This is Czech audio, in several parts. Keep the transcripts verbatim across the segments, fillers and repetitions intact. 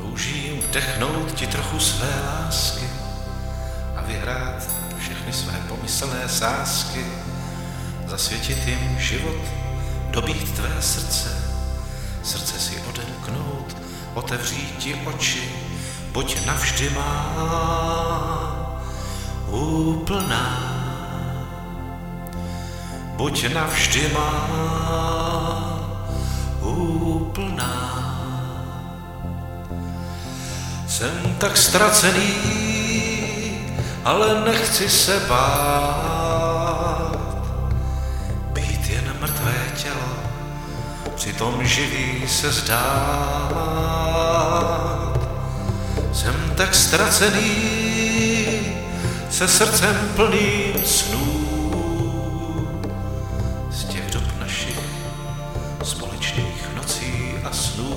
Toužím vdechnout ti trochu své lásky a vyhrát všechny své pomyslné sázky, zasvětit jim život, dobít tvé srdce, srdce si odemknout, otevřít ti oči, buď navždy má úplná, buď navždy má úplná. Jsem tak ztracený, ale nechci se bát, být jen mrtvé tělo, přitom živý se zdát. Jsem tak ztracený, se srdcem plným snů, z těch dob našich společných nocí a snů.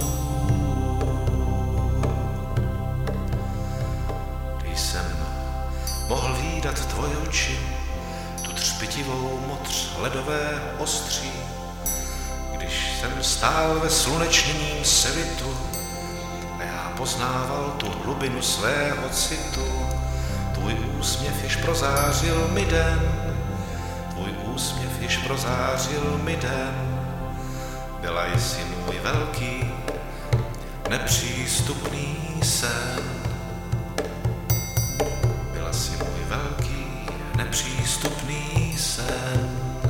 Když jsem mohl vídat tvoje oči, tu třpitivou modř ledové ostří, když jsem stál ve slunečním svitu a já poznával tu hlubinu svého citu. Tvůj úsměv již prozářil mi den, tvůj úsměv již prozářil mi den. Byla jsi můj velký, nepřístupný sen. Byla jsi můj velký, nepřístupný sen.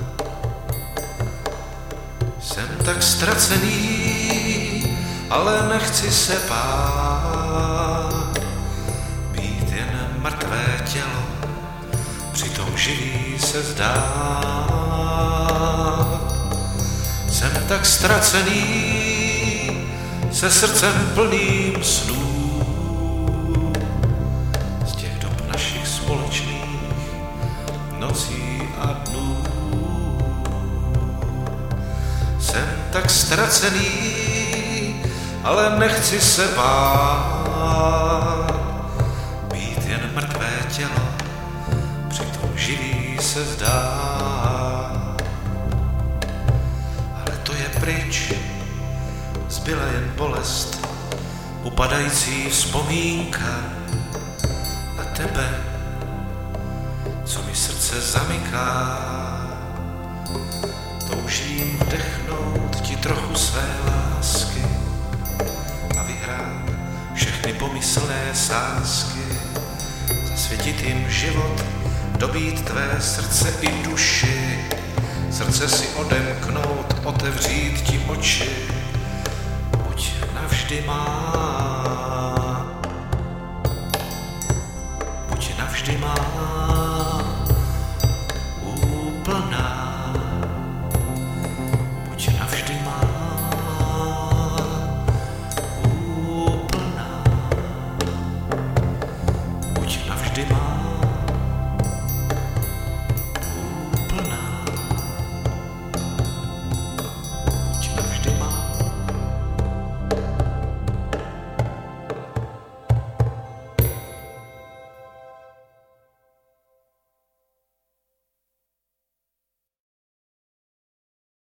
Jsem tak ztracený, ale nechci se bát, být jen mrtvé tělo, přitom živý se zdát. Jsem tak ztracený, se srdcem plným snů, z těch dob našich společných nocí a dnů. Jsem tak ztracený, ale nechci se bát, být jen mrtvé tělo, přitom živý se zdá. Ale to je pryč, zbyla jen bolest, upadající vzpomínka na tebe, co mi srdce zamyká. Toužím vdechnout ti trochu své lásky a vyhrát všechny pomyslné sázky, zasvětit jim život, dobít tvé srdce i duši, srdce si odemknout, otevřít ti oči, buď navždy má